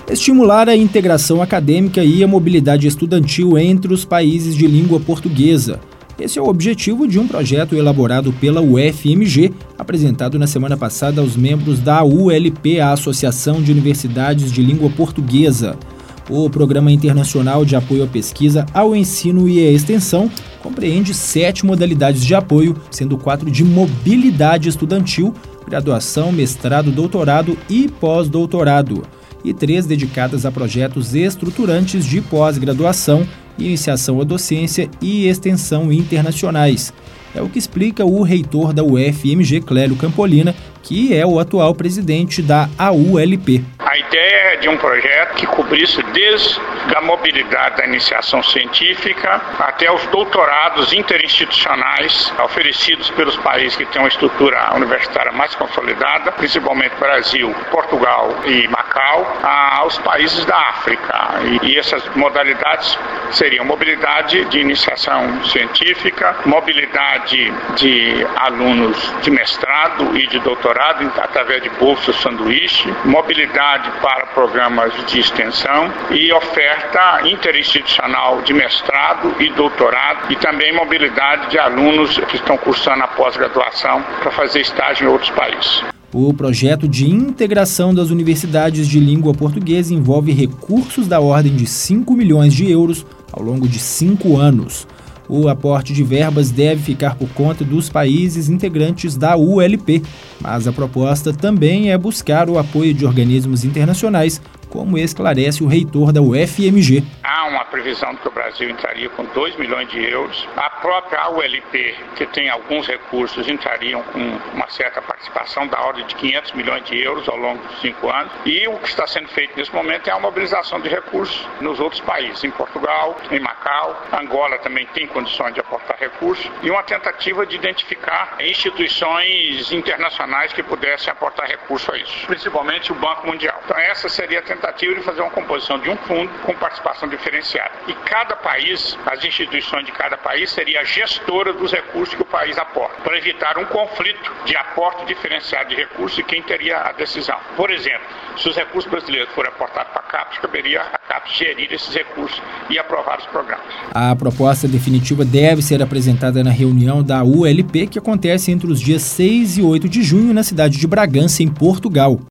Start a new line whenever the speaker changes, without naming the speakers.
estimular a integração acadêmica e a mobilidade estudantil entre os países de língua portuguesa. Esse é o objetivo de um projeto elaborado pela UFMG, apresentado na semana passada aos membros da ULP, a Associação de Universidades de Língua Portuguesa. O Programa Internacional de Apoio à Pesquisa, ao Ensino e à Extensão compreende 7 modalidades de apoio, sendo 4 de mobilidade estudantil, graduação, mestrado, doutorado e pós-doutorado, e 3 dedicadas a projetos estruturantes de pós-graduação, iniciação à docência e extensão internacionais. É o que explica o reitor da UFMG, Clélio Campolina, que é o atual presidente da AULP.
A ideia é de um projeto que cobrisse desde a mobilidade da iniciação científica até os doutorados interinstitucionais oferecidos pelos países que têm uma estrutura universitária mais consolidada, principalmente Brasil, Portugal e Macau, aos países da África. E essas modalidades seriam mobilidade de iniciação científica, mobilidade de alunos de mestrado e de doutorado através de bolsas sanduíche, mobilidade para programas de extensão e oferta interinstitucional de mestrado e doutorado e também mobilidade de alunos que estão cursando a pós-graduação para fazer estágio em outros países.
O projeto de integração das universidades de língua portuguesa envolve recursos da ordem de 5 milhões de euros ao longo de 5 anos. O aporte de verbas deve ficar por conta dos países integrantes da ULP, mas a proposta também é buscar o apoio de organismos internacionais, como esclarece o reitor da UFMG.
Há uma previsão de que o Brasil entraria com 2 milhões de euros. A própria AULP, que tem alguns recursos, entrariam com uma certa participação da ordem de 500 milhões de euros ao longo dos 5 anos. E o que está sendo feito nesse momento é a mobilização de recursos nos outros países, em Portugal, em Macau. Angola também tem condições de aportar recursos e uma tentativa de identificar instituições internacionais que pudessem aportar recursos a isso, principalmente o Banco Mundial. Então essa seria a tentativa de fazer uma composição de um fundo com participação diferenciada. E cada país, as instituições de cada país, seria a gestora dos recursos que o país aporta, para evitar um conflito de aporte diferenciado de recursos e quem teria a decisão. Por exemplo, se os recursos brasileiros forem aportados para a CAPES, caberia a CAPES gerir esses recursos e aprovar os programas.
A proposta definitiva deve ser apresentada na reunião da ULP, que acontece entre os dias 6 e 8 de junho na cidade de Bragança, em Portugal.